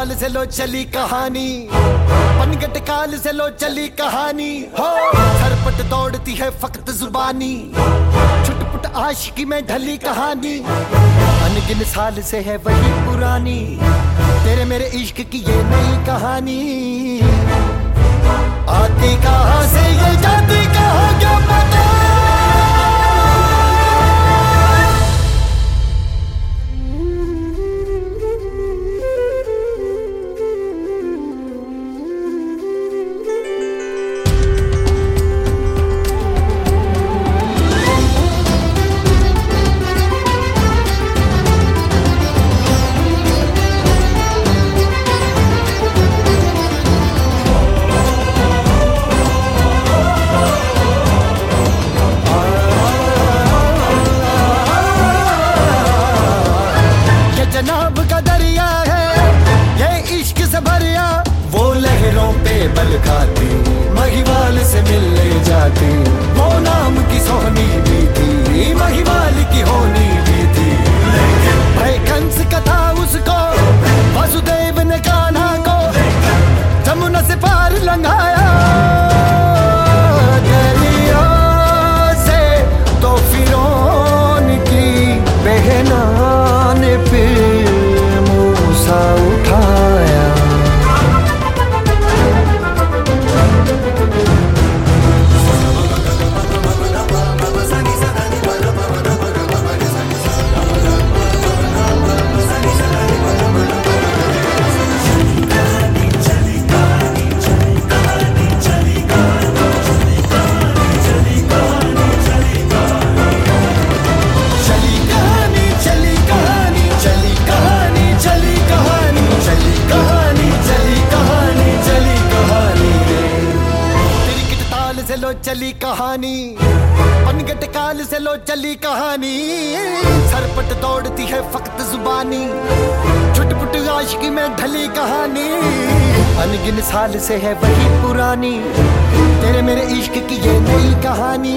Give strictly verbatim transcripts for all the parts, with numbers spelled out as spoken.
ताल से लो चली कहानी, पनघट काल से लो चली कहानी हो। सरपट दौड़ती है फकत जुबानी, छुटपुट आशिकी में ढली कहानी। अनगिन साल से है वही पुरानी, तेरे मेरे इश्क की ये नई कहानी। आती कहाँ से ये जाती कहाँ क्या पता। जनाब का दरिया है ये इश्क से भरिया, वो लहरों पे बल खाती महिवाल से मिलने जाती। वो नाम की सोहनी भी थी, महिवाल की होनी भी थी। भाई कंस कथा उसको, वसुदेव ने कान्हा को जमुना से पार लंघाया। दरिया से तो फिरौन की बहना ने फिर मूसा उठाया। से लो चली कहानी, पनघट काल से लो चली कहानी। सरपट दौड़ती है फकत जुबानी, छुटपुट आशिकी में ढली कहानी। अनगिन साल से है वही पुरानी, तेरे मेरे इश्क की ये नई कहानी।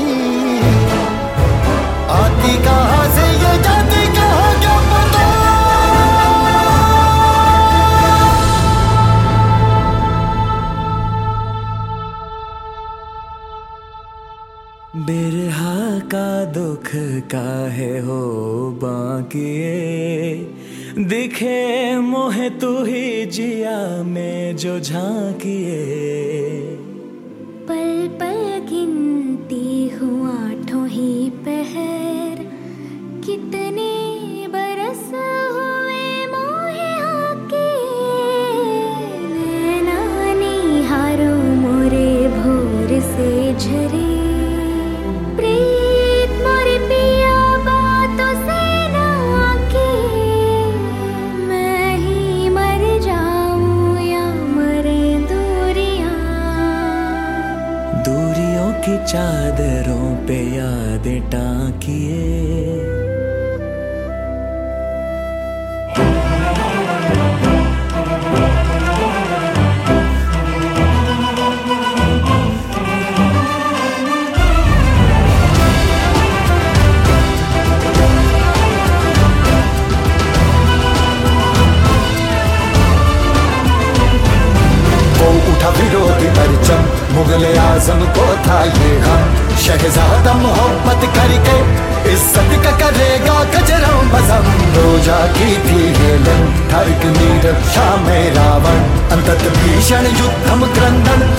आती कहाँ से ये जाती कहाँ क्या पता। बिरहा का दुख काहे हो बाकिए, दिखे मोहे तू ही जिया में जो झांकिए। पल पल गिनती हूँ आठों ही पहर, कितने बरस हुए मोहे आके। नैना निहारो मोरे भोर से झरे, की चादरों पे यादें टांकिए। विरोधी परचम मुगले आजम को था ये हम, शहजादा मोहब्बत करके इज्जत का करेगा गजरों बज़म। रोजा की थी हेलन, ठरक नीरव शाह में रावण, अंतत भीषण युद्धम क्रंदन।